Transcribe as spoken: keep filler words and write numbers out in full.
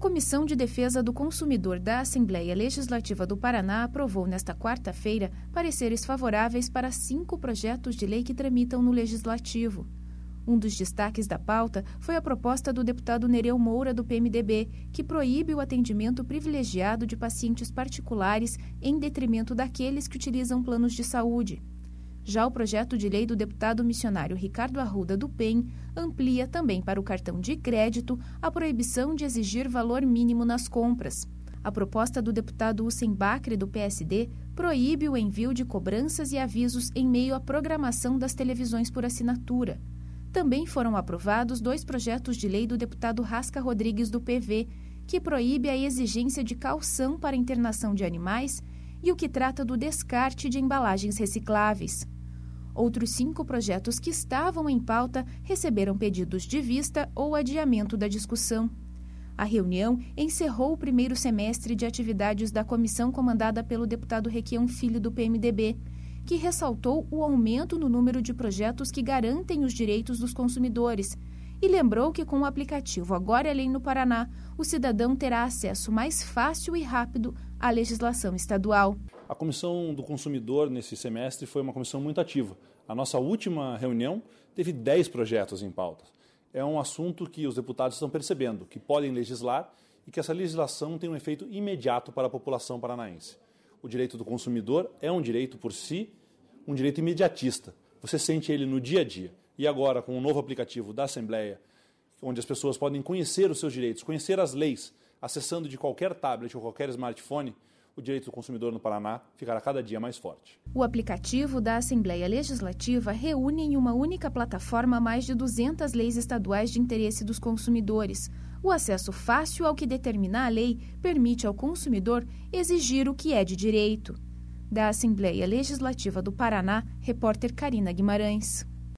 Comissão de Defesa do Consumidor da Assembleia Legislativa do Paraná aprovou nesta quarta-feira pareceres favoráveis para cinco projetos de lei que tramitam no Legislativo. Um dos destaques da pauta foi a proposta do deputado Nereu Moura, do P M D B, que proíbe o atendimento privilegiado de pacientes particulares em detrimento daqueles que utilizam planos de saúde. Já o projeto de lei do deputado missionário Ricardo Arruda, do P E M, amplia também para o cartão de crédito a proibição de exigir valor mínimo nas compras. A proposta do deputado Hussein Bacri, do P S D, proíbe o envio de cobranças e avisos em meio à programação das televisões por assinatura. Também foram aprovados dois projetos de lei do deputado Rasca Rodrigues, do P V, que proíbe a exigência de caução para internação de animais e o que trata do descarte de embalagens recicláveis. Outros cinco projetos que estavam em pauta receberam pedidos de vista ou adiamento da discussão. A reunião encerrou o primeiro semestre de atividades da comissão comandada pelo deputado Requião Filho, do P M D B, que ressaltou o aumento no número de projetos que garantem os direitos dos consumidores e lembrou que com o aplicativo Agora é Lei no Paraná, o cidadão terá acesso mais fácil e rápido à legislação estadual. A Comissão do Consumidor nesse semestre foi uma comissão muito ativa. A nossa última reunião teve dez projetos em pauta. É um assunto que os deputados estão percebendo, que podem legislar e que essa legislação tem um efeito imediato para a população paranaense. O direito do consumidor é um direito por si, um direito imediatista. Você sente ele no dia a dia. E agora, com o novo aplicativo da Assembleia, onde as pessoas podem conhecer os seus direitos, conhecer as leis, acessando de qualquer tablet ou qualquer smartphone, o direito do consumidor no Paraná ficará cada dia mais forte. O aplicativo da Assembleia Legislativa reúne em uma única plataforma mais de duzentas leis estaduais de interesse dos consumidores. O acesso fácil ao que determina a lei permite ao consumidor exigir o que é de direito. Da Assembleia Legislativa do Paraná, repórter Karina Guimarães.